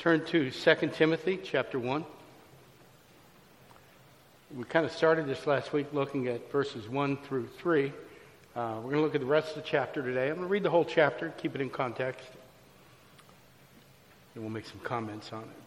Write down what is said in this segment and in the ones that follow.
Turn to 2 Timothy chapter 1. We kind of started this last week looking at verses 1 through 3. We're going to look at the rest of the chapter today. I'm going to read the whole chapter, keep it in context, and we'll make some comments on it.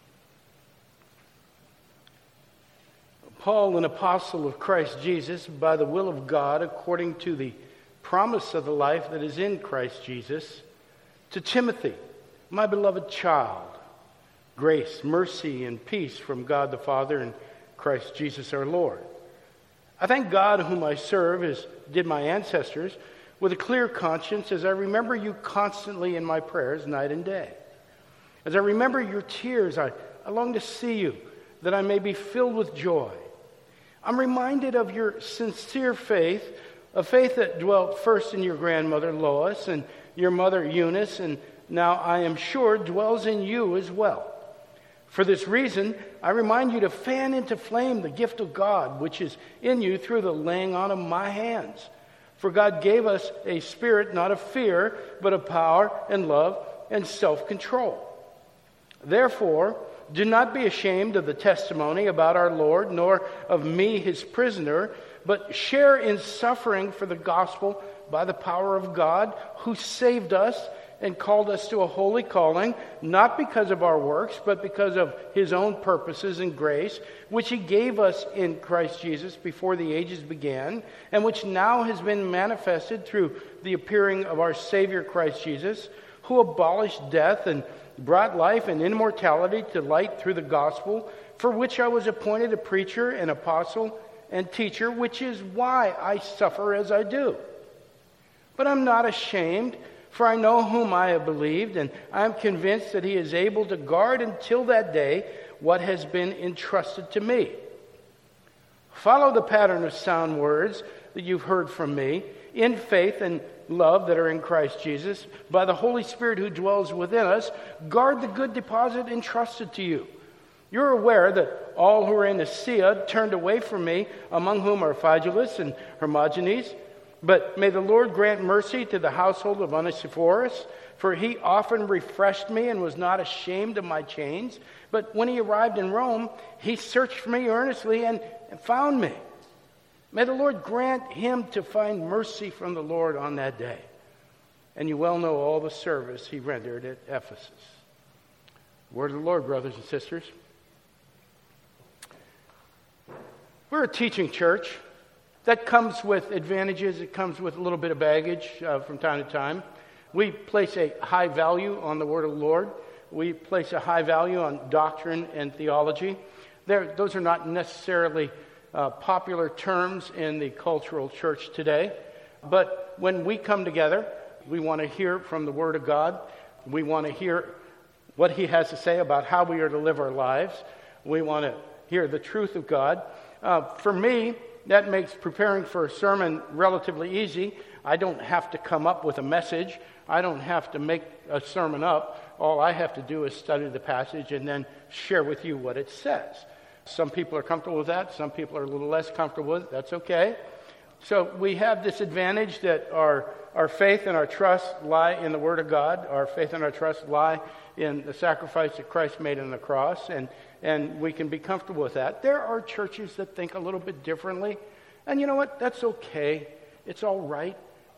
Paul, an apostle of Christ Jesus, by the will of God, according to the promise of the life that is in Christ Jesus, to Timothy, my beloved child, grace, mercy, and peace from God the Father and Christ Jesus our Lord. I thank God whom I serve, as did my ancestors, with a clear conscience, as I remember you constantly in my prayers night and day. As I remember your tears, I long to see you, that I may be filled with joy. I'm reminded of your sincere faith, a faith that dwelt first in your grandmother Lois and your mother Eunice, and now I am sure dwells in you as well. For this reason, I remind you to fan into flame the gift of God, which is in you through the laying on of my hands. For God gave us a spirit not of fear, but of power and love and self-control. Therefore, do not be ashamed of the testimony about our Lord, nor of me, his prisoner, but share in suffering for the gospel by the power of God, who saved us and called us to a holy calling, not because of our works, but because of his own purposes and grace, which he gave us in Christ Jesus before the ages began, and which now has been manifested through the appearing of our Savior Christ Jesus, who abolished death and brought life and immortality to light through the gospel, for which I was appointed a preacher, an apostle, and teacher, which is why I suffer as I do. But I'm not ashamed, for I know whom I have believed, and I am convinced that he is able to guard until that day what has been entrusted to me. Follow the pattern of sound words that you've heard from me, in faith and love that are in Christ Jesus. By the Holy Spirit who dwells within us, guard the good deposit entrusted to you. You're aware that all who are in Asia turned away from me, among whom are Phygelus and Hermogenes. But may the Lord grant mercy to the household of Onesiphorus, for he often refreshed me and was not ashamed of my chains. But when he arrived in Rome, he searched for me earnestly and found me. May the Lord grant him to find mercy from the Lord on that day. And you well know all the service he rendered at Ephesus. Word of the Lord, brothers and sisters. We're a teaching church. That comes with advantages. It comes with a little bit of baggage from time to time. We place a high value on the Word of the Lord. We place a high value on doctrine and theology. Those are not necessarily popular terms in the cultural church today. But when we come together, we want to hear from the Word of God. We want to hear what He has to say about how we are to live our lives. We want to hear the truth of God. For me, that makes preparing for a sermon relatively easy. I don't have to come up with a message. I don't have to make a sermon up. All I have to do is study the passage and then share with you what it says. Some people are comfortable with that. Some people are a little less comfortable with it. That's okay. So we have this advantage that our faith and our trust lie in the Word of God. Our faith and our trust lie in the sacrifice that Christ made on the cross, and we can be comfortable with that. There are churches that think a little bit differently, and you know what? That's okay. It's all right.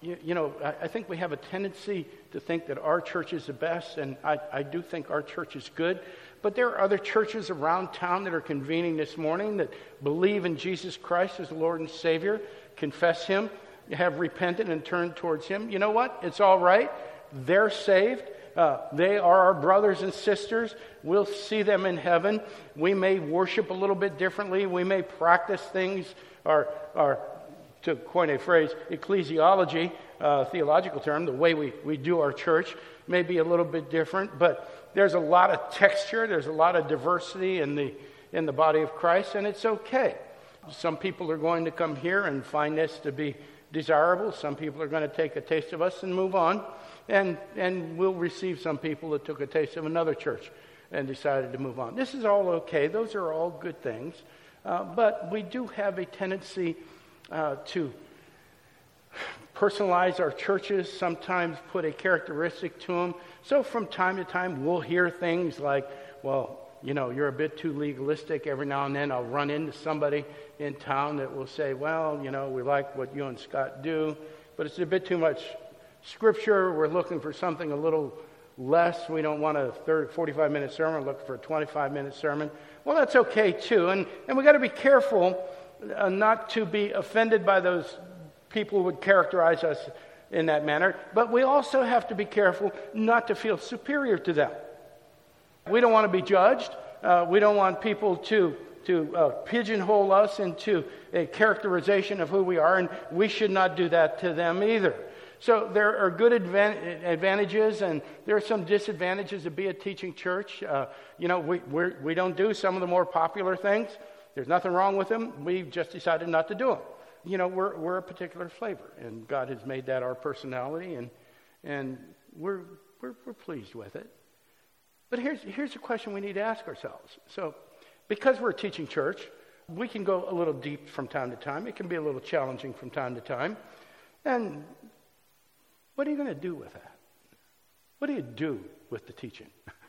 I think we have a tendency to think that our church is the best, and I do think our church is good. But there are other churches around town that are convening this morning that believe in Jesus Christ as the Lord and Savior, confess Him, have repented and turned towards Him. You know what? It's all right. They're saved. They are our brothers and sisters. We'll see them in heaven. We may worship a little bit differently. We may practice things, or to coin a phrase, ecclesiology, theological term, the way we do our church may be a little bit different. But there's a lot of texture. There's a lot of diversity in the body of Christ, and it's okay. Some people are going to come here and find this to be desirable. Some people are going to take a taste of us and move on. And we'll receive some people that took a taste of another church and decided to move on. This is all okay. Those are all good things. But we do have a tendency to personalize our churches, sometimes put a characteristic to them. So from time to time, we'll hear things like, well, you're a bit too legalistic. Every now and then I'll run into somebody in town that will say, well, we like what you and Scott do, but it's a bit too much Scripture. We're looking for something a little less. We don't want a 45-minute sermon. We're looking for a 25-minute sermon. Well, that's okay too. And we got to be careful not to be offended by those people who would characterize us in that manner. But we also have to be careful not to feel superior to them. We don't want to be judged. We don't want people to pigeonhole us into a characterization of who we are, and we should not do that to them either. So there are good advantages, and there are some disadvantages to be a teaching church. We don't do some of the more popular things. There's nothing wrong with them. We've just decided not to do them. We're a particular flavor, and God has made that our personality, and we're pleased with it. But here's a question we need to ask ourselves. So, because we're a teaching church, we can go a little deep from time to time. It can be a little challenging from time to time. And what are you going to do with that? What do you do with the teaching?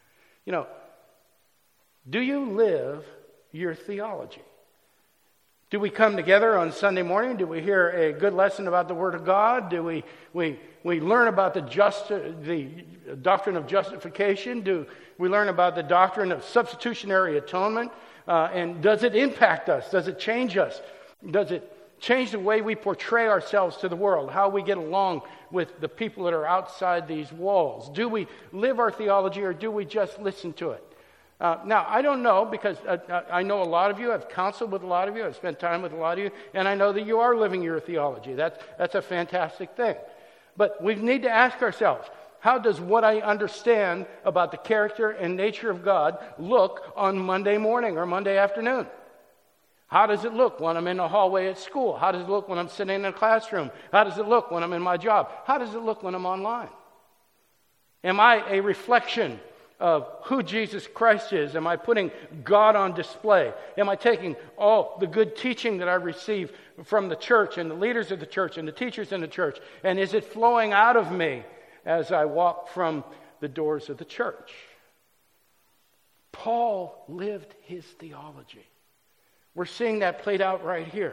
Do you live your theology? Do we come together on Sunday morning? Do we hear a good lesson about the Word of God? Do we learn about the doctrine of justification? Do we learn about the doctrine of substitutionary atonement? And does it impact us? Does it change us? Does it change the way we portray ourselves to the world? How we get along with the people that are outside these walls? Do we live our theology, or do we just listen to it? Now, I don't know, because I know a lot of you. I've counseled with a lot of you. I've spent time with a lot of you. And I know that you are living your theology. That's a fantastic thing. But we need to ask ourselves, how does what I understand about the character and nature of God look on Monday morning or Monday afternoon? How does it look when I'm in the hallway at school? How does it look when I'm sitting in a classroom? How does it look when I'm in my job? How does it look when I'm online? Am I a reflection of who Jesus Christ is? Am I putting God on display? Am I taking all the good teaching that I receive from the church and the leaders of the church and the teachers in the church, and is it flowing out of me as I walk from the doors of the church? Paul lived his theology. We're seeing that played out right here.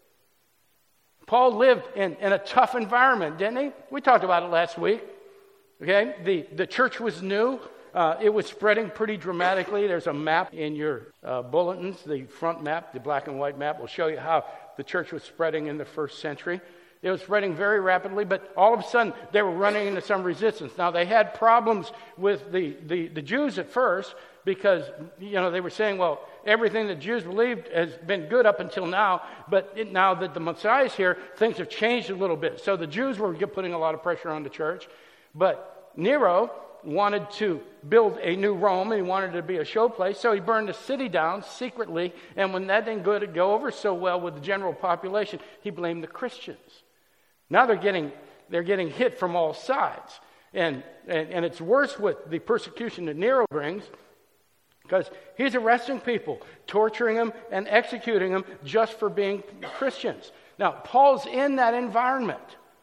Paul lived in a tough environment, didn't he? We talked about it last week. Okay, the church was new. It was spreading pretty dramatically. There's a map in your bulletins. The front map, the black and white map, will show you how the church was spreading in the first century. It was spreading very rapidly, but all of a sudden they were running into some resistance. Now, they had problems with the Jews at first, because they were saying, well, everything the Jews believed has been good up until now, but now that the Messiah is here, things have changed a little bit. So the Jews were putting a lot of pressure on the church, but Nero wanted to build a new Rome, and he wanted it to be a show place, so he burned the city down secretly, and when that didn't go over so well with the general population, he blamed the Christians. Now they're getting hit from all sides, and it's worse with the persecution that Nero brings, because he's arresting people, torturing them, and executing them just for being Christians. Now, Paul's in that environment,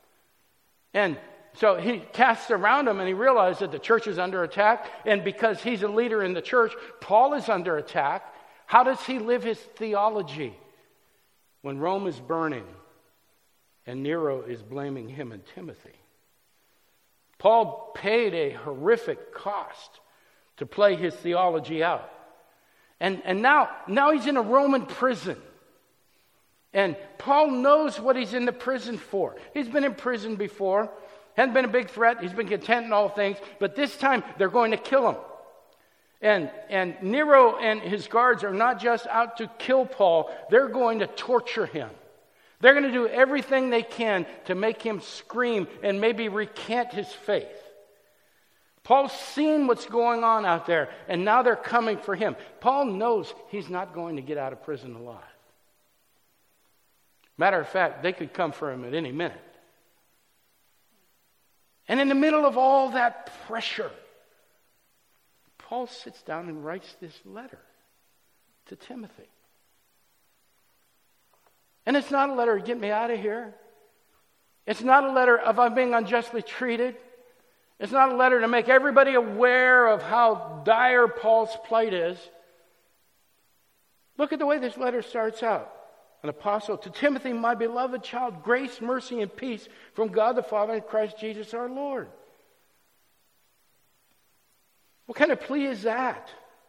and so he casts around him, and he realizes that the church is under attack, and because he's a leader in the church, Paul is under attack. How does he live his theology when Rome is burning and Nero is blaming him and Timothy? Paul paid a horrific cost to play his theology out. And now he's in a Roman prison. And Paul knows what he's in the prison for. He's been in prison before. Hadn't been a big threat. He's been content in all things. But this time, they're going to kill him. And Nero and his guards are not just out to kill Paul. They're going to torture him. They're going to do everything they can to make him scream and maybe recant his faith. Paul's seen what's going on out there, and now they're coming for him. Paul knows he's not going to get out of prison alive. Matter of fact, they could come for him at any minute. And in the middle of all that pressure, Paul sits down and writes this letter to Timothy. And it's not a letter, get me out of here. It's not a letter of I'm being unjustly treated. It's not a letter to make everybody aware of how dire Paul's plight is. Look at the way this letter starts out. An apostle to Timothy, my beloved child, grace, mercy, and peace from God the Father and Christ Jesus our Lord. What kind of plea is that?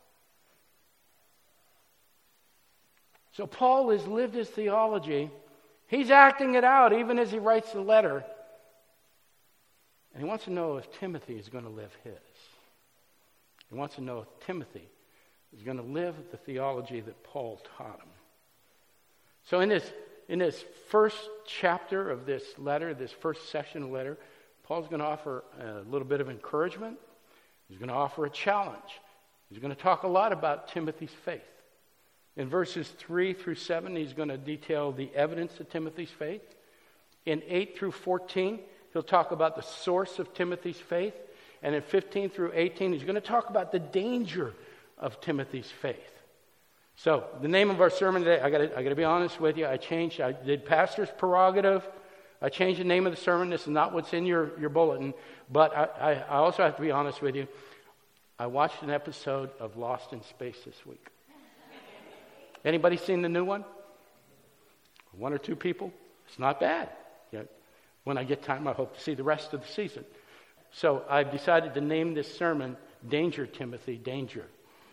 So Paul has lived his theology. He's acting it out even as he writes the letter. And he wants to know if Timothy is going to live his. He wants to know if Timothy is going to live the theology that Paul taught him. So in this first chapter of this letter, this first section of the letter, Paul's going to offer a little bit of encouragement. He's going to offer a challenge. He's going to talk a lot about Timothy's faith. In verses 3 through 7, he's going to detail the evidence of Timothy's faith. In 8 through 14, he'll talk about the source of Timothy's faith. And in 15 through 18, he's going to talk about the danger of Timothy's faith. So, the name of our sermon today, I got to be honest with you, I did pastor's prerogative. I changed the name of the sermon. This is not what's in your bulletin. But I also have to be honest with you. I watched an episode of Lost in Space this week. Anybody seen the new one? One or two people? It's not bad. When I get time, I hope to see the rest of the season. So I've decided to name this sermon, Danger, Timothy, Danger.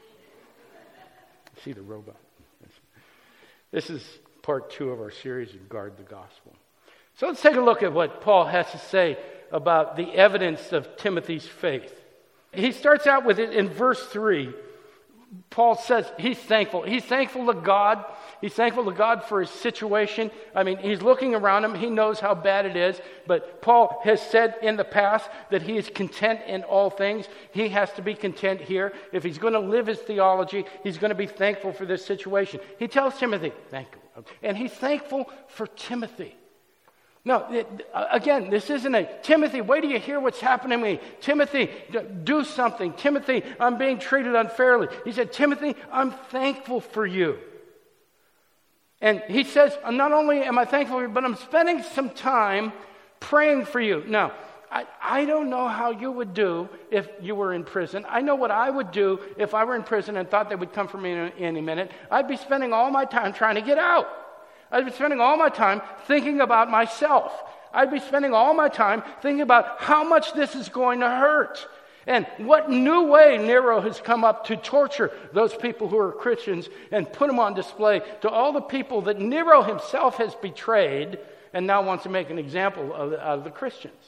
See the robot. This is part 2 of our series, Guard the Gospel. So let's take a look at what Paul has to say about the evidence of Timothy's faith. He starts out with it in verse 3. Paul says he's thankful. He's thankful to God. He's thankful to God for his situation. I mean, he's looking around him. He knows how bad it is. But Paul has said in the past that he is content in all things. He has to be content here. If he's going to live his theology, he's going to be thankful for this situation. He tells Timothy, thank you. And he's thankful for Timothy. No, again, this isn't a, Timothy, wait till you hear what's happening to me. Timothy, do something. Timothy, I'm being treated unfairly. He said, Timothy, I'm thankful for you. And he says, not only am I thankful for you, but I'm spending some time praying for you. Now, I don't know how you would do if you were in prison. I know what I would do if I were in prison and thought they would come for me in any minute. I'd be spending all my time trying to get out. I'd be spending all my time thinking about myself. I'd be spending all my time thinking about how much this is going to hurt. And what new way Nero has come up to torture those people who are Christians and put them on display to all the people that Nero himself has betrayed and now wants to make an example of the Christians.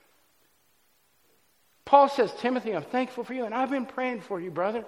Paul says, Timothy, I'm thankful for you, and I've been praying for you, brother.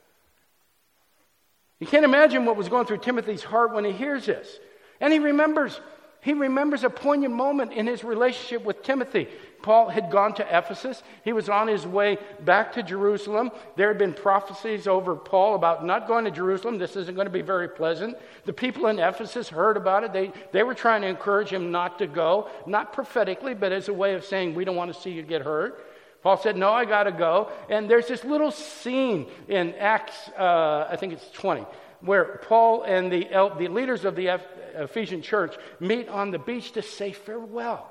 You can't imagine what was going through Timothy's heart when he hears this. And he remembers a poignant moment in his relationship with Timothy. Paul had gone to Ephesus. He was on his way back to Jerusalem. There had been prophecies over Paul about not going to Jerusalem. This isn't going to be very pleasant. The people in Ephesus heard about it. They were trying to encourage him not to go, not prophetically, but as a way of saying, we don't want to see you get hurt. Paul said, no, I got to go. And there's this little scene in Acts, I think it's 20, where Paul and the leaders of the Ephesian church meet on the beach to say farewell.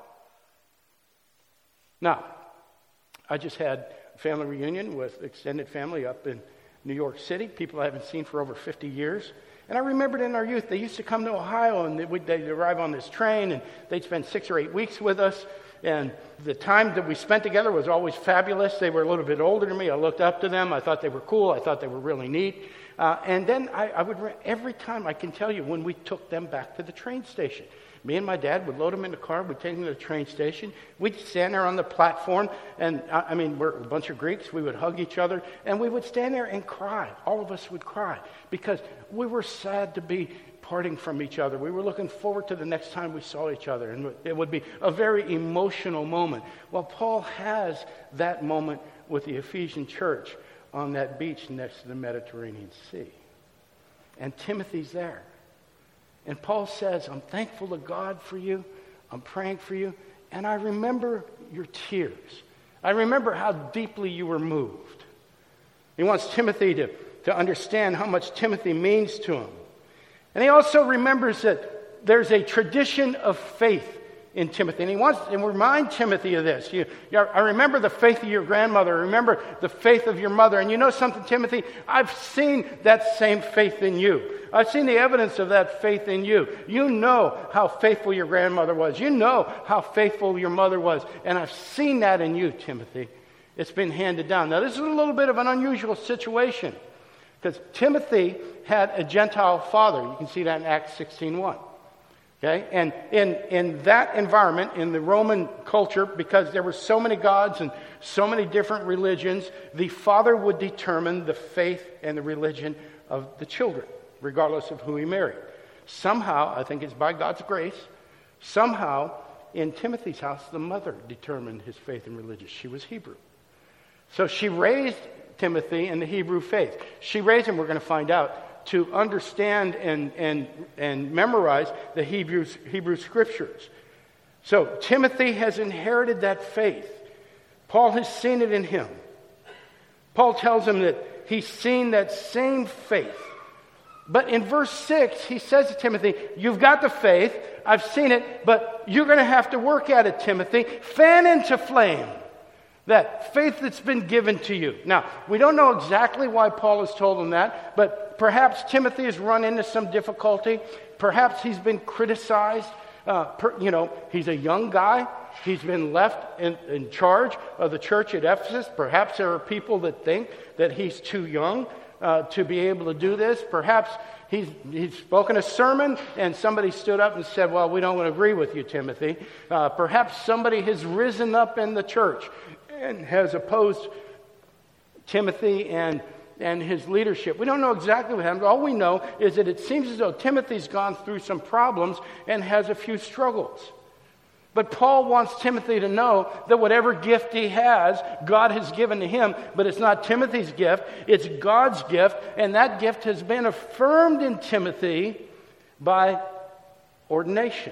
Now, I just had a family reunion with extended family up in New York City, people I haven't seen for over 50 years. And I remembered in our youth, they used to come to Ohio and they'd arrive on this train and they'd spend 6 or 8 weeks with us. And the time that we spent together was always fabulous. They were a little bit older than me. I looked up to them. I thought they were cool. I thought they were really neat. And then I would, every time I can tell you when we took them back to the train station. Me and my dad would load them in the car. We'd take them to the train station. We'd stand there on the platform. And we're a bunch of Greeks. We would hug each other. And we would stand there and cry. All of us would cry because we were sad to be parting from each other. We were looking forward to the next time we saw each other. And it would be a very emotional moment. Well, Paul has that moment with the Ephesian church on that beach next to the Mediterranean Sea. And Timothy's there. And Paul says, I'm thankful to God for you. I'm praying for you. And I remember your tears. I remember how deeply you were moved. He wants Timothy to understand how much Timothy means to him. And he also remembers that there's a tradition of faith in Timothy. And he wants to remind Timothy of this. I remember the faith of your grandmother. I remember the faith of your mother. And you know something, Timothy? I've seen that same faith in you. I've seen the evidence of that faith in you. You know how faithful your grandmother was. You know how faithful your mother was. And I've seen that in you, Timothy. It's been handed down. Now, this is a little bit of an unusual situation because Timothy had a Gentile father. You can see that in Acts 16:1. Okay? And in that environment, in the Roman culture, because there were so many gods and so many different religions, the father would determine the faith and the religion of the children, regardless of who he married. Somehow, I think it's by God's grace, somehow in Timothy's house, the mother determined his faith and religion. She was Hebrew. So she raised Timothy in the Hebrew faith. She raised him, we're going to find out, to understand and memorize the Hebrew Scriptures. So Timothy has inherited that faith. Paul has seen it in him. Paul tells him that he's seen that same faith. But in verse 6, he says to Timothy, you've got the faith, I've seen it, but you're going to have to work at it, Timothy. Fan into flame that faith that's been given to you. Now, we don't know exactly why Paul has told him that, but perhaps Timothy has run into some difficulty. Perhaps he's been criticized. He's a young guy. He's been left in charge of the church at Ephesus. Perhaps there are people that think that he's too young to be able to do this. Perhaps he's spoken a sermon and somebody stood up and said, well, we don't agree with you, Timothy. Perhaps somebody has risen up in the church and has opposed Timothy and his leadership. We don't know exactly what happened. All we know is that it seems as though Timothy's gone through some problems and has a few struggles. But Paul wants Timothy to know that whatever gift he has, God has given to him, but it's not Timothy's gift, it's God's gift, and that gift has been affirmed in Timothy by ordination.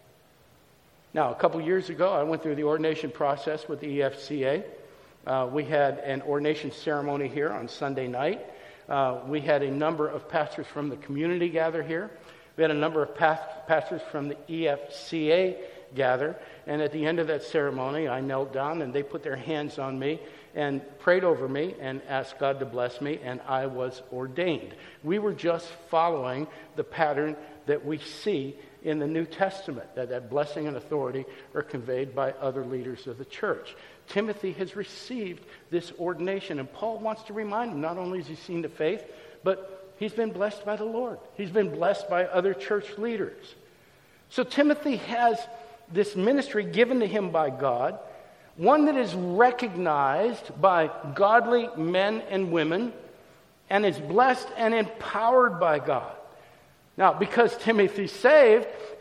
Now, a couple years ago, I went through the ordination process with the EFCA. We had an ordination ceremony here on Sunday night. We had a number of pastors from the community gather here. We had a number of pastors from the EFCA gather. And at the end of that ceremony, I knelt down and they put their hands on me and prayed over me and asked God to bless me, and I was ordained. We were just following the pattern that we see in the New Testament, that blessing and authority are conveyed by other leaders of the church. Timothy has received this ordination, and Paul wants to remind him, not only has he seen the faith, but he's been blessed by the Lord. He's been blessed by other church leaders. So Timothy has this ministry given to him by God, one that is recognized by godly men and women, and is blessed and empowered by God. Now, because Timothy's saved,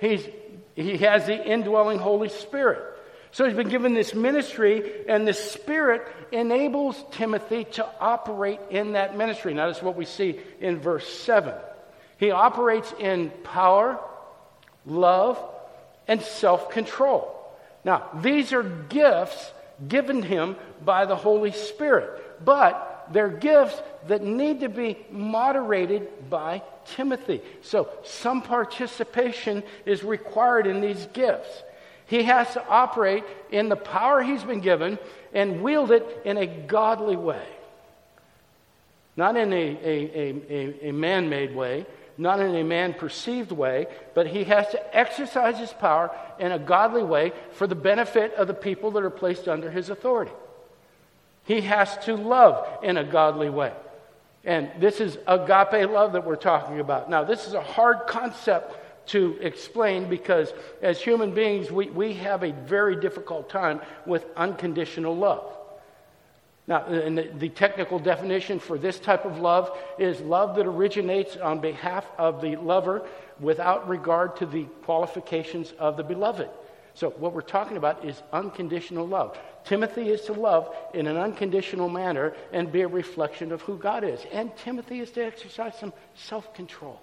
he has the indwelling Holy Spirit. So he's been given this ministry, and the Spirit enables Timothy to operate in that ministry. Now, that's what we see in verse 7. He operates in power, love, and self-control. Now, these are gifts given him by the Holy Spirit, but they're gifts that need to be moderated by Timothy. So some participation is required in these gifts. He has to operate in the power he's been given and wield it in a godly way. Not in a man-made way, not in a man-perceived way, but he has to exercise his power in a godly way for the benefit of the people that are placed under his authority. He has to love in a godly way. And this is agape love that we're talking about. Now, this is a hard concept to explain because as human beings, we have a very difficult time with unconditional love. Now, and the technical definition for this type of love is love that originates on behalf of the lover without regard to the qualifications of the beloved. So what we're talking about is unconditional love. Timothy is to love in an unconditional manner and be a reflection of who God is. And Timothy is to exercise some self-control.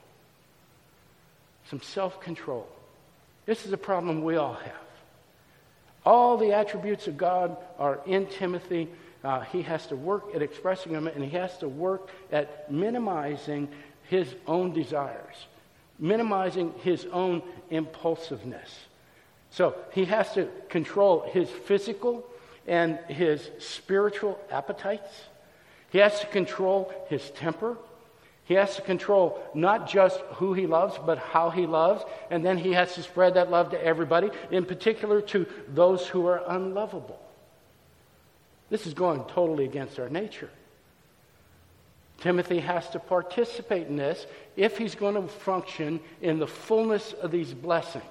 Some self-control. This is a problem we all have. All the attributes of God are in Timothy. He has to work at expressing them, and he has to work at minimizing his own desires, minimizing his own impulsiveness. So he has to control his physical and his spiritual appetites. He has to control his temper. He has to control not just who he loves, but how he loves. And then he has to spread that love to everybody, in particular to those who are unlovable. This is going totally against our nature. Timothy has to participate in this if he's going to function in the fullness of these blessings.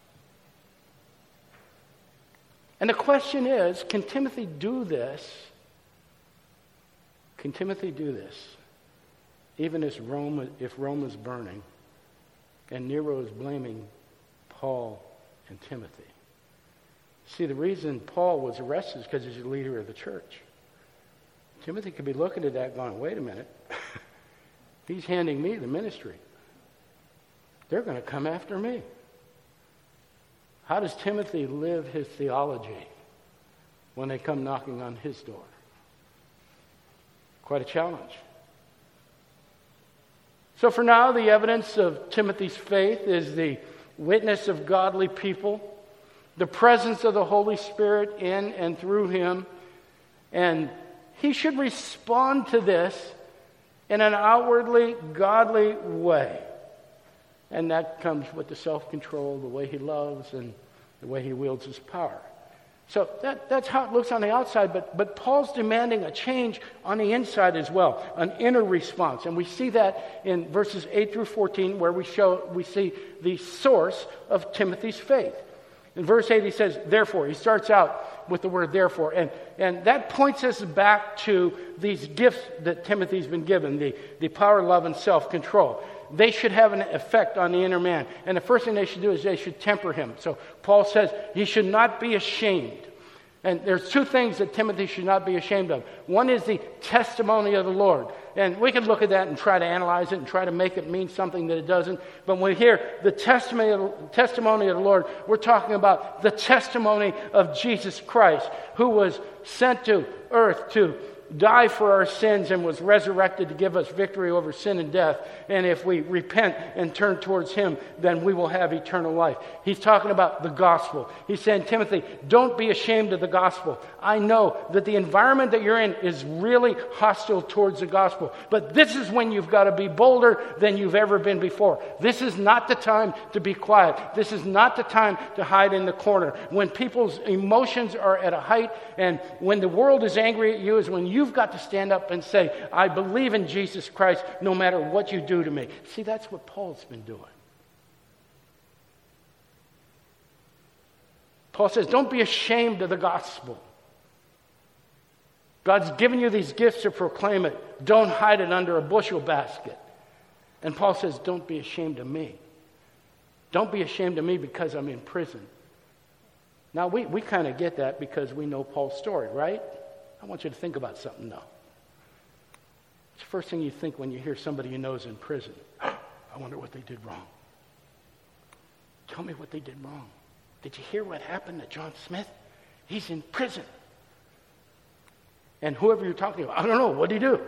And the question is, can Timothy do this? Can Timothy do this? Even if Rome is burning and Nero is blaming Paul and Timothy. See, the reason Paul was arrested is because he's the leader of the church. Timothy could be looking at that going, wait a minute. He's handing me the ministry. They're going to come after me. How does Timothy live his theology when they come knocking on his door? Quite a challenge. So for now, the evidence of Timothy's faith is the witness of godly people, the presence of the Holy Spirit in and through him, and he should respond to this in an outwardly godly way. And that comes with the self-control, the way he loves, and the way he wields his power. So that's how it looks on the outside, but Paul's demanding a change on the inside as well, an inner response. And we see that in verses 8 through 14, where we see the source of Timothy's faith. In verse 8 he says, therefore. He starts out with the word therefore. And that points us back to these gifts that Timothy's been given, the power, love, and self-control. They should have an effect on the inner man. And the first thing they should do is they should temper him. So Paul says he should not be ashamed. And there's two things that Timothy should not be ashamed of. One is the testimony of the Lord. And we can look at that and try to analyze it and try to make it mean something that it doesn't. But when we hear the testimony of the Lord, we're talking about the testimony of Jesus Christ, who was sent to earth to die for our sins and was resurrected to give us victory over sin and death. And if we repent and turn towards him, then we will have eternal life. He's talking about the gospel. He's saying, Timothy, don't be ashamed of the gospel. I know that the environment that you're in is really hostile towards the gospel. But this is when you've got to be bolder than you've ever been before. This is not the time to be quiet. This is not the time to hide in the corner. When people's emotions are at a height and when the world is angry at you is when you've got to stand up and say, I believe in Jesus Christ no matter what you do to me. See, that's what Paul's been doing. Paul says, don't be ashamed of the gospel. God's given you these gifts to proclaim it. Don't hide it under a bushel basket. And Paul says, don't be ashamed of me. Don't be ashamed of me because I'm in prison. Now, we kind of get that because we know Paul's story, right? I want you to think about something now. It's the first thing you think when you hear somebody you know is in prison. I wonder what they did wrong. Tell me what they did wrong. Did you hear what happened to John Smith? He's in prison. And whoever you're talking about, I don't know, what did he do?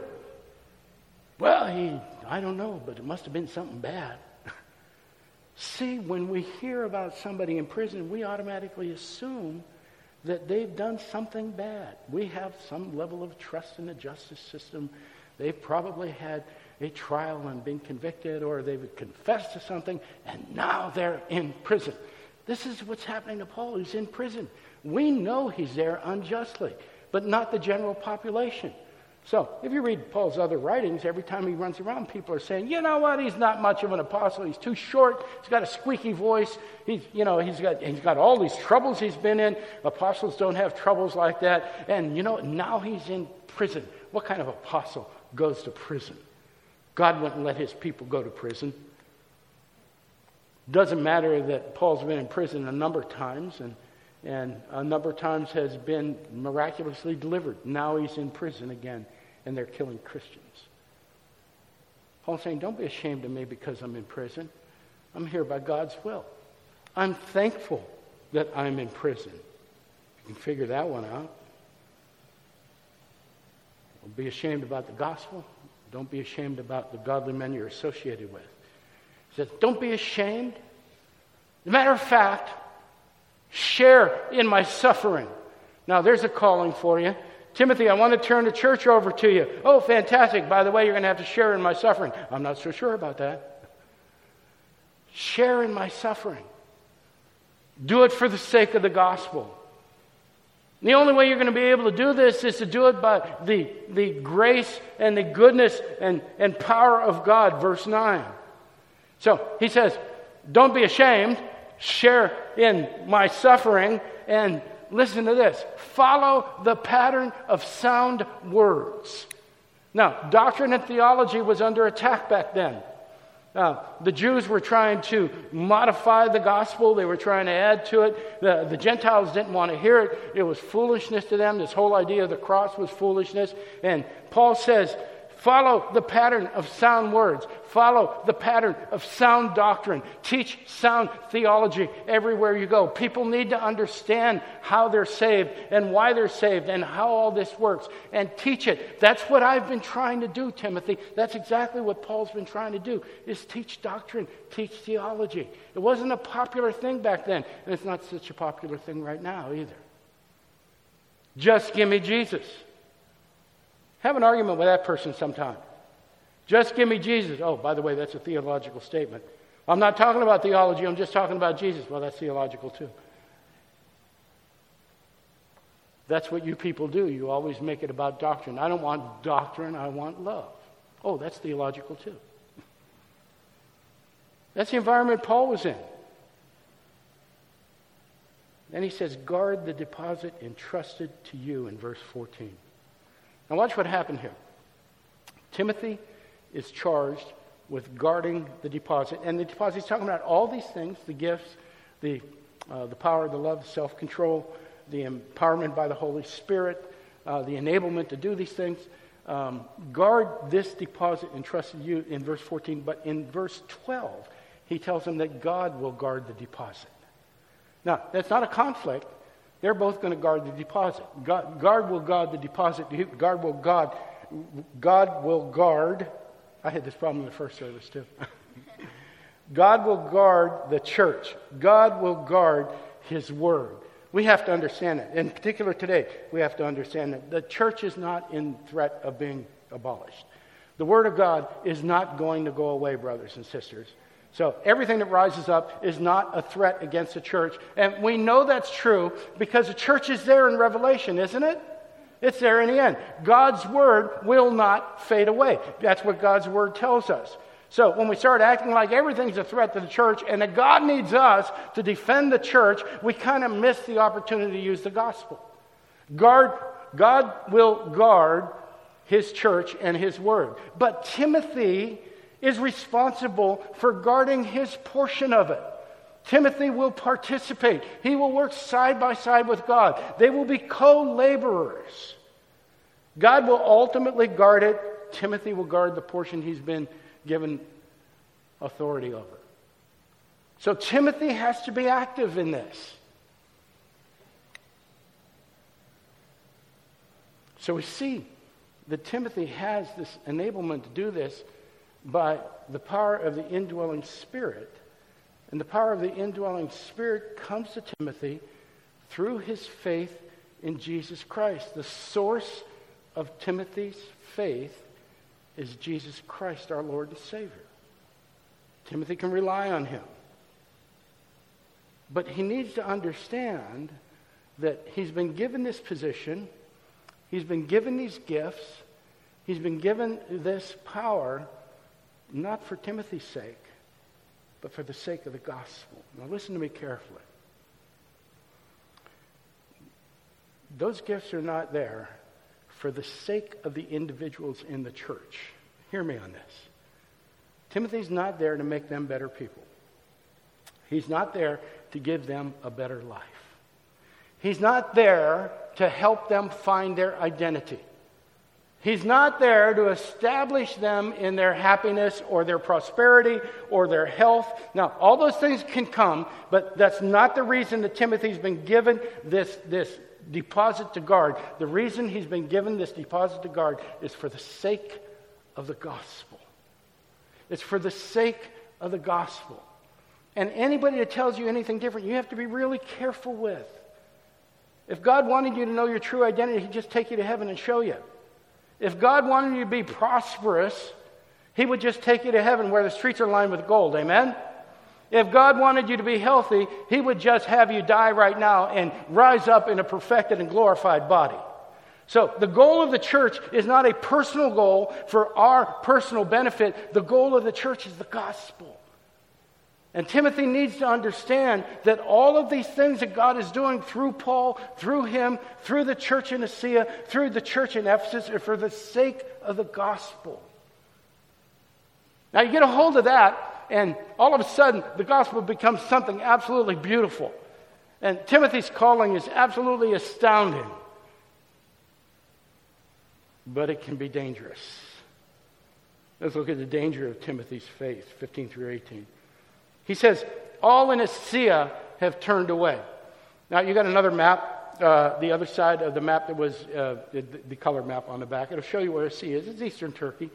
Well, I don't know, but it must have been something bad. See, when we hear about somebody in prison, we automatically assume that they've done something bad. We have some level of trust in the justice system. They've probably had a trial and been convicted, or they've confessed to something, and now they're in prison. This is what's happening to Paul. He's in prison. We know he's there unjustly, but not the general population. So, if you read Paul's other writings, every time he runs around, people are saying, you know what, he's not much of an apostle. He's too short. He's got a squeaky voice. He's got all these troubles he's been in. Apostles don't have troubles like that. And, now he's in prison. What kind of apostle goes to prison? God wouldn't let his people go to prison. Doesn't matter that Paul's been in prison a number of times, and a number of times has been miraculously delivered. Now he's in prison again, and they're killing Christians. Paul's saying, don't be ashamed of me because I'm in prison. I'm here by God's will. I'm thankful that I'm in prison. You can figure that one out. Don't be ashamed about the gospel. Don't be ashamed about the godly men you're associated with. He says, don't be ashamed. As a matter of fact, Share in my suffering. Now, there's a calling for you. Timothy, I want to turn the church over to you. Oh, fantastic. By the way, you're going to have to share in my suffering. I'm not so sure about that. Share in my suffering. Do it for the sake of the gospel. The only way you're going to be able to do this is to do it by the grace and the goodness and power of God, verse 9. So he says, don't be ashamed, share in my suffering, and listen to this, follow the pattern of sound words. Now, doctrine and theology was under attack back then. The Jews were trying to modify the gospel. They were trying to add to it. The Gentiles didn't want to hear it. It was foolishness to them. This whole idea of the cross was foolishness. And Paul says, follow the pattern of sound words. Follow the pattern of sound doctrine. Teach sound theology everywhere you go. People need to understand how they're saved and why they're saved and how all this works. And teach it. That's what I've been trying to do, Timothy. That's exactly what Paul's been trying to do, is teach doctrine, teach theology. It wasn't a popular thing back then, and it's not such a popular thing right now either. Just give me Jesus. Have an argument with that person sometime. Just give me Jesus. Oh, by the way, that's a theological statement. I'm not talking about theology, I'm just talking about Jesus. Well, that's theological too. That's what you people do. You always make it about doctrine. I don't want doctrine, I want love. Oh, that's theological too. That's the environment Paul was in. Then he says, guard the deposit entrusted to you in verse 14. Now watch what happened here. Timothy is charged with guarding the deposit. And the deposit, he's talking about all these things, the gifts, the power, the love, self-control, the empowerment by the Holy Spirit, the enablement to do these things. Guard this deposit entrusted to you in verse 14. But in verse 12, he tells them that God will guard the deposit. Now, that's not a conflict. They're both going to guard the deposit. God will guard the deposit. God will guard. I had this problem in the first service too. God will guard the church. God will guard His Word. We have to understand that. In particular today, we have to understand that the church is not in threat of being abolished. The Word of God is not going to go away, brothers and sisters. So everything that rises up is not a threat against the church. And we know that's true because the church is there in Revelation, isn't it? It's there in the end. God's Word will not fade away. That's what God's Word tells us. So when we start acting like everything's a threat to the church and that God needs us to defend the church, we kind of miss the opportunity to use the gospel. God will guard His church and His Word. But Timothy is responsible for guarding his portion of it. Timothy will participate. He will work side by side with God. They will be co-laborers. God will ultimately guard it. Timothy will guard the portion he's been given authority over. So Timothy has to be active in this. So we see that Timothy has this enablement to do this by the power of the indwelling Spirit. And the power of the indwelling Spirit comes to Timothy through his faith in Jesus Christ. The source of Timothy's faith is Jesus Christ, our Lord and Savior. Timothy can rely on him. But he needs to understand that he's been given this position, he's been given these gifts, he's been given this power, not for Timothy's sake, but for the sake of the gospel. Now listen to me carefully. Those gifts are not there for the sake of the individuals in the church. Hear me on this. Timothy's not there to make them better people. He's not there to give them a better life. He's not there to help them find their identity. He's not there to establish them in their happiness or their prosperity or their health. Now, all those things can come, but that's not the reason that Timothy's been given this deposit to guard. The reason he's been given this deposit to guard is for the sake of the gospel. It's for the sake of the gospel. And anybody that tells you anything different, you have to be really careful with. If God wanted you to know your true identity, He'd just take you to heaven and show you. If God wanted you to be prosperous, He would just take you to heaven where the streets are lined with gold. Amen? If God wanted you to be healthy, He would just have you die right now and rise up in a perfected and glorified body. So the goal of the church is not a personal goal for our personal benefit. The goal of the church is the gospel. And Timothy needs to understand that all of these things that God is doing through Paul, through him, through the church in Achaia, through the church in Ephesus, are for the sake of the gospel. Now you get a hold of that, and all of a sudden the gospel becomes something absolutely beautiful. And Timothy's calling is absolutely astounding. But it can be dangerous. Let's look at the danger of Timothy's faith, 15 through 18. He says, all in Achaia have turned away. Now, you got another map, the other side of the map that was the color map on the back. It'll show you where Achaia is. It's eastern Turkey.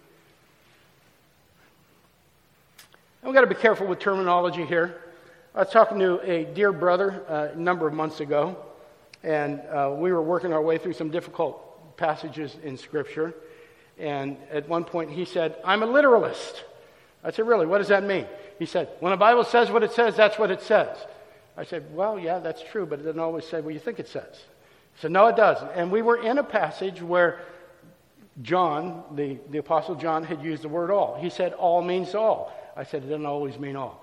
And we've got to be careful with terminology here. I was talking to a dear brother a number of months ago, and we were working our way through some difficult passages in Scripture. And at one point he said, I'm a literalist. I said, really, what does that mean? He said, when the Bible says what it says, that's what it says. I said, well, yeah, that's true, but it doesn't always say what you think it says. He said, no, it doesn't. And we were in a passage where John, the Apostle John, had used the word all. He said, all means all. I said, it doesn't always mean all.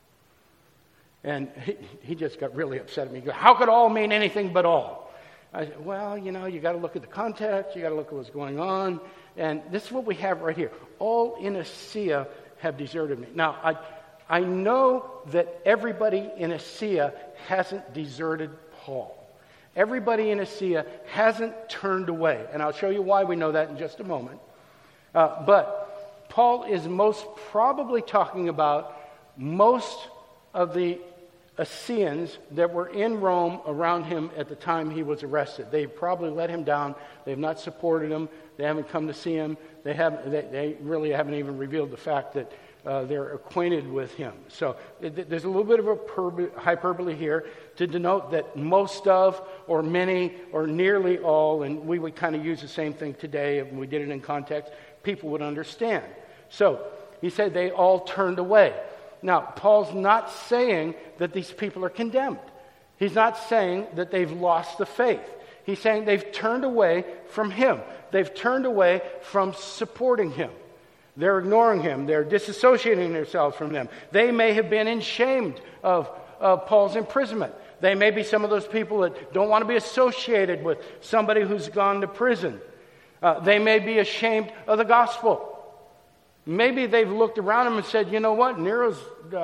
And he just got really upset at me. He goes, how could all mean anything but all? I said, well, you got to look at the context. You got to look at what's going on. And this is what we have right here. All in Achaia have deserted me. Now, I know that everybody in Achaia hasn't deserted Paul. Everybody in Achaia hasn't turned away. And I'll show you why we know that in just a moment. But Paul is most probably talking about most of the Achaeans that were in Rome around him at the time he was arrested. They probably let him down. They have not supported him. They haven't come to see him. They really haven't even revealed the fact that they're acquainted with him. So there's a little bit of a hyperbole here to denote that most of, or many, or nearly all, and we would kind of use the same thing today if we did it in context, people would understand. So he said they all turned away. Now, Paul's not saying that these people are condemned. He's not saying that they've lost the faith. He's saying they've turned away from him. They've turned away from supporting him. They're ignoring him. They're disassociating themselves from them. They may have been ashamed of Paul's imprisonment. They may be some of those people that don't want to be associated with somebody who's gone to prison. They may be ashamed of the gospel. Maybe they've looked around them and said, you know what, Nero's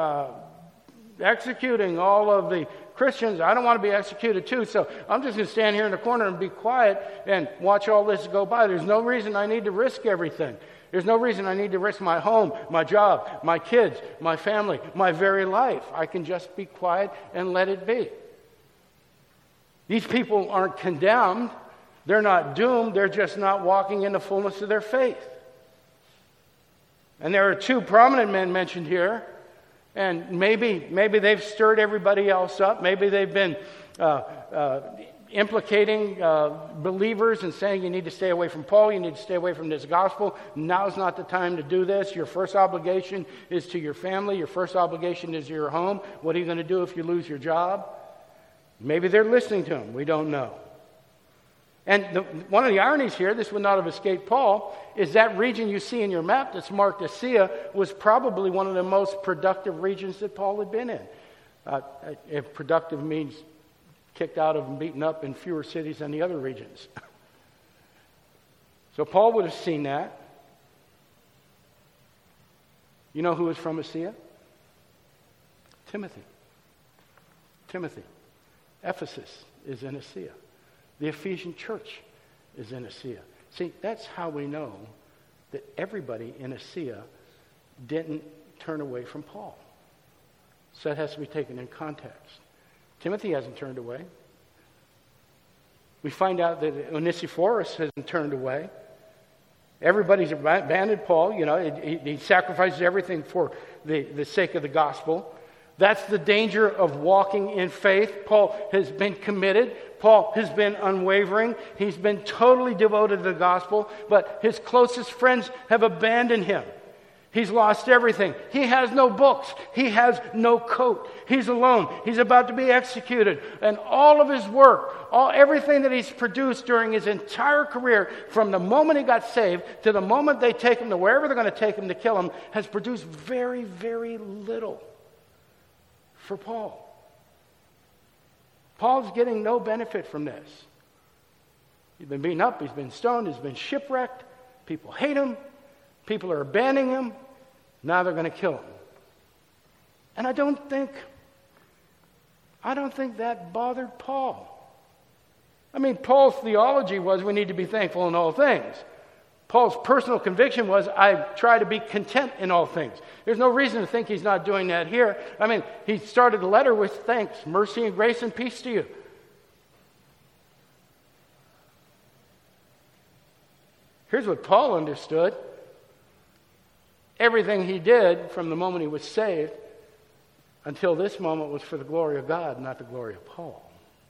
executing all of the Christians. I don't want to be executed too, so I'm just going to stand here in the corner and be quiet and watch all this go by. There's no reason I need to risk everything. There's no reason I need to risk my home, my job, my kids, my family, my very life. I can just be quiet and let it be. These people aren't condemned. They're not doomed. They're just not walking in the fullness of their faith. And there are two prominent men mentioned here. And maybe they've stirred everybody else up. Maybe they've been implicating believers and saying you need to stay away from Paul, you need to stay away from this gospel. Now's not the time to do this. Your first obligation is to your family. Your first obligation is your home. What are you going to do if you lose your job? Maybe they're listening to him. We don't know. And one of the ironies here, this would not have escaped Paul, is that region you see in your map that's marked Achaia was probably one of the most productive regions that Paul had been in. If productive means kicked out of and beaten up in fewer cities than the other regions. So Paul would have seen that. You know who is from Achaia? Timothy. Ephesus is in Achaia. The Ephesian church is in Achaia. See, that's how we know that everybody in Achaia didn't turn away from Paul. So that has to be taken in context. Timothy hasn't turned away. We find out that Onesiphorus hasn't turned away. Everybody's abandoned Paul. He sacrifices everything for the sake of the gospel. That's the danger of walking in faith. Paul has been committed. Paul has been unwavering. He's been totally devoted to the gospel, but his closest friends have abandoned him. He's lost everything. He has no books. He has no coat. He's alone. He's about to be executed. And all of his work, everything that he's produced during his entire career, from the moment he got saved to the moment they take him to wherever they're going to take him to kill him, has produced very, very little for Paul. Paul's getting no benefit from this. He's been beaten up. He's been stoned. He's been shipwrecked. People hate him. People are abandoning him. Now they're going to kill him. And I don't think that bothered Paul. I mean, Paul's theology was we need to be thankful in all things. Paul's personal conviction was I try to be content in all things. There's no reason to think he's not doing that here. I mean, he started the letter with thanks, mercy and grace and peace to you. Here's what Paul understood. Everything he did from the moment he was saved until this moment was for the glory of God, not the glory of Paul.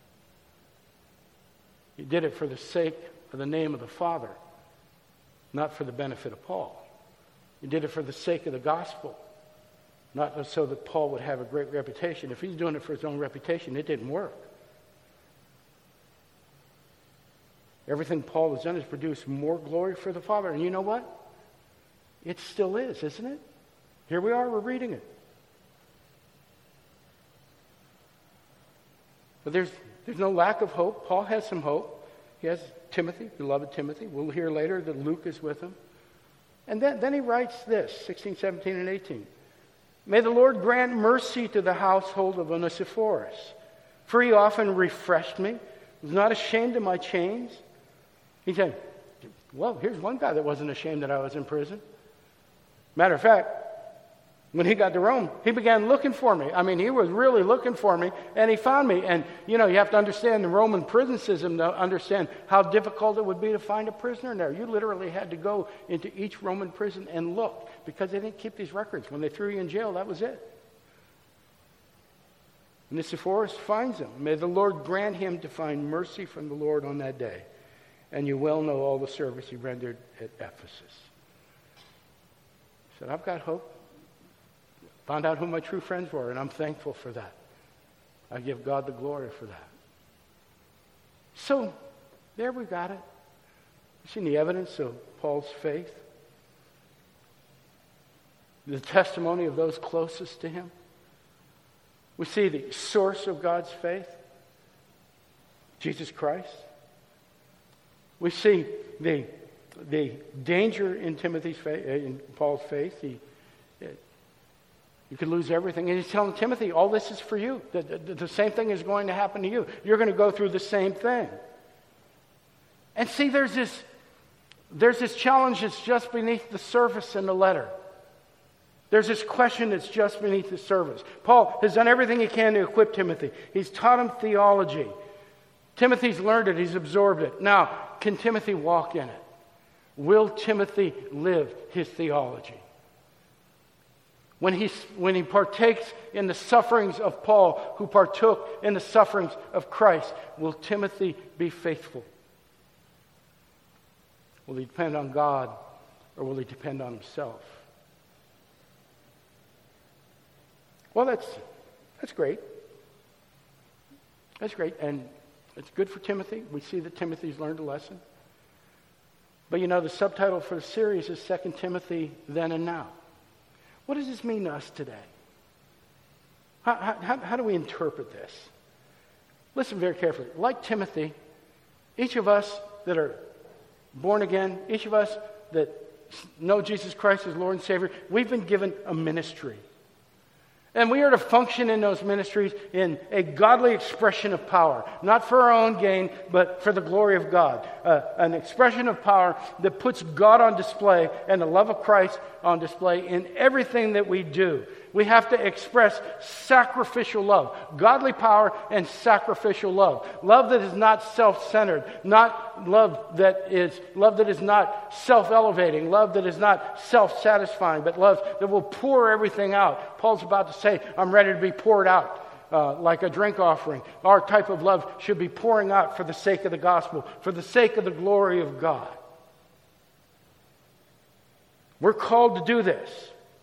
He did it for the sake of the name of the Father, not for the benefit of Paul. He did it for the sake of the gospel, not so that Paul would have a great reputation. If he's doing it for his own reputation, it didn't work. Everything Paul has done has produced more glory for the Father. And you know what? It still is, isn't it? Here we are, we're reading it. But there's no lack of hope. Paul has some hope. He has Timothy, beloved Timothy. We'll hear later that Luke is with him. And then he writes this, 16, 17, and 18. May the Lord grant mercy to the household of Onesiphorus, for he often refreshed me, was not ashamed of my chains. He said, well, here's one guy that wasn't ashamed that I was in prison. Matter of fact, when he got to Rome, he began looking for me. I mean, he was really looking for me, and he found me. And, you have to understand the Roman prison system to understand how difficult it would be to find a prisoner there. You literally had to go into each Roman prison and look, because they didn't keep these records. When they threw you in jail, that was it. Onesiphorus finds him. May the Lord grant him to find mercy from the Lord on that day. And you well know all the service he rendered at Ephesus. He said, I've got hope. Found out who my true friends were, and I'm thankful for that. I give God the glory for that. So, there we got it. You've seen the evidence of Paul's faith. The testimony of those closest to him. We see the source of God's faith, Jesus Christ. We see the danger in Timothy's faith, in Paul's faith. You could lose everything. And he's telling Timothy, all this is for you. The same thing is going to happen to you. You're going to go through the same thing. And see, there's this challenge that's just beneath the surface in the letter. There's this question that's just beneath the surface. Paul has done everything he can to equip Timothy. He's taught him theology. Timothy's learned it. He's absorbed it. Now, can Timothy walk in it? Will Timothy live his theology? When he partakes in the sufferings of Paul, who partook in the sufferings of Christ, will Timothy be faithful? Will he depend on God, or will he depend on himself? Well, that's great. That's great, and it's good for Timothy. We see that Timothy's learned a lesson. But the subtitle for the series is 2 Timothy, Then and Now. What does this mean to us today? How do we interpret this? Listen very carefully. Like Timothy, each of us that are born again, each of us that know Jesus Christ as Lord and Savior, we've been given a ministry. And we are to function in those ministries in a godly expression of power. Not for our own gain, but for the glory of God. An expression of power that puts God on display and the love of Christ on display in everything that we do. We have to express sacrificial love, godly power and sacrificial love. Love that is not self-centered, not love that is not self-elevating, love that is not self-satisfying, but love that will pour everything out. Paul's about to say, I'm ready to be poured out. Like a drink offering. Our type of love should be pouring out for the sake of the gospel, for the sake of the glory of God. We're called to do this.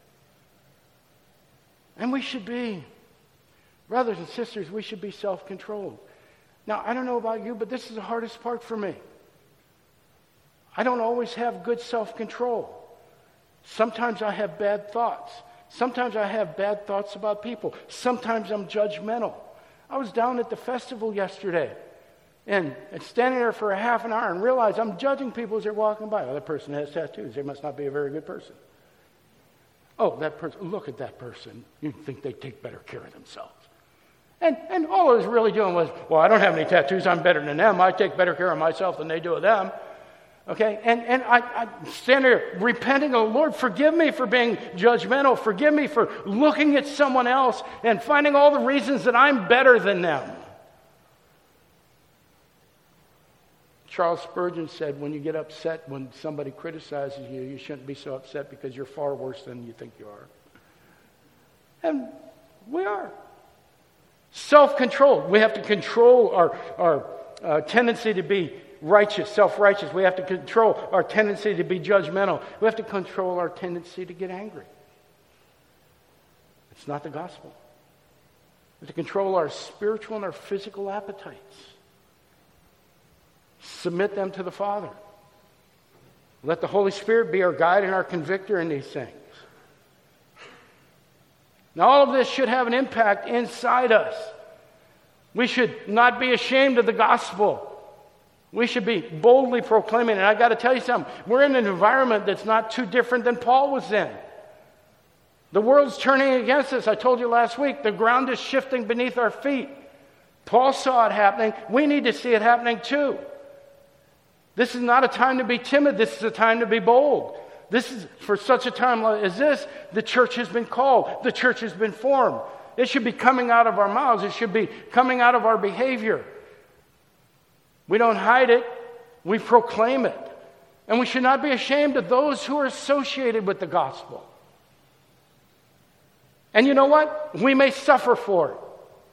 And we should be, brothers and sisters, we should be self-controlled. Now, I don't know about you, but this is the hardest part for me. I don't always have good self-control. Sometimes I have bad thoughts. Sometimes I have bad thoughts about people. Sometimes I'm judgmental. I was down at the festival yesterday and standing there for a half an hour and realized I'm judging people as they're walking by. Oh, that person has tattoos. They must not be a very good person. Oh, that person, look at that person. You'd think they take better care of themselves. And all I was really doing was, well, I don't have any tattoos. I'm better than them. I take better care of myself than they do of them. Okay, and I stand there repenting, oh Lord, forgive me for being judgmental. Forgive me for looking at someone else and finding all the reasons that I'm better than them. Charles Spurgeon said, when you get upset when somebody criticizes you, you shouldn't be so upset because you're far worse than you think you are. And we are. Self-controlled. We have to control our tendency to be righteous, self-righteous. We have to control our tendency to be judgmental. We have to control our tendency to get angry. It's not the gospel. We have to control our spiritual and our physical appetites. Submit them to the Father. Let the Holy Spirit be our guide and our convictor in these things. Now, all of this should have an impact inside us. We should not be ashamed of the gospel. We should be boldly proclaiming it. And I've got to tell you something. We're in an environment that's not too different than Paul was in. The world's turning against us. I told you last week, the ground is shifting beneath our feet. Paul saw it happening. We need to see it happening too. This is not a time to be timid. This is a time to be bold. This is, for such a time as this, the church has been called. The church has been formed. It should be coming out of our mouths. It should be coming out of our behavior. We don't hide it. We proclaim it. And we should not be ashamed of those who are associated with the gospel. And you know what? We may suffer for it.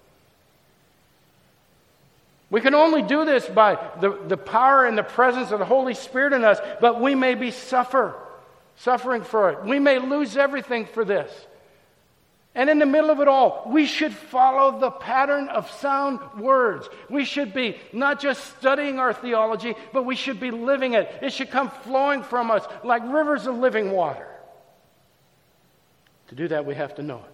We can only do this by the power and the presence of the Holy Spirit in us, but we may be suffering for it. We may lose everything for this. And in the middle of it all, we should follow the pattern of sound words. We should be not just studying our theology, but we should be living it. It should come flowing from us like rivers of living water. To do that, we have to know it.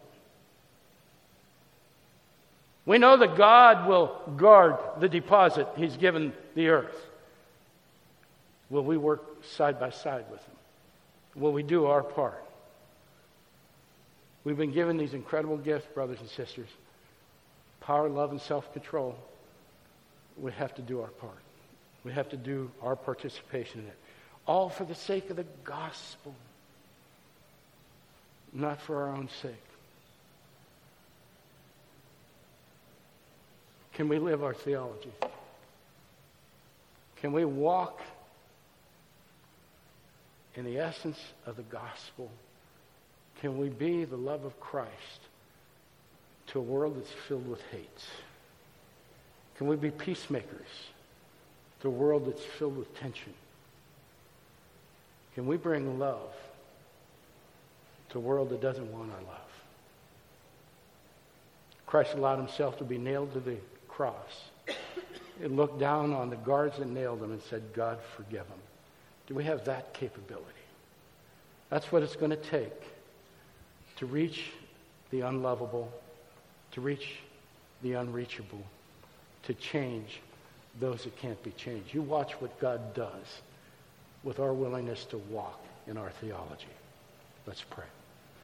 We know that God will guard the deposit He's given the earth. Will we work side by side with Him? Will we do our part? We've been given these incredible gifts, brothers and sisters. Power, love, and self-control. We have to do our part. We have to do our participation in it. All for the sake of the gospel. Not for our own sake. Can we live our theology? Can we walk in the essence of the gospel? Can we be the love of Christ to a world that's filled with hate? Can we be peacemakers to a world that's filled with tension? Can we bring love to a world that doesn't want our love? Christ allowed Himself to be nailed to the cross. He looked down on the guards that nailed Him and said, God, forgive them. Do we have that capability? That's what it's going to take to reach the unlovable, to reach the unreachable, to change those that can't be changed. You watch what God does with our willingness to walk in our theology. Let's pray.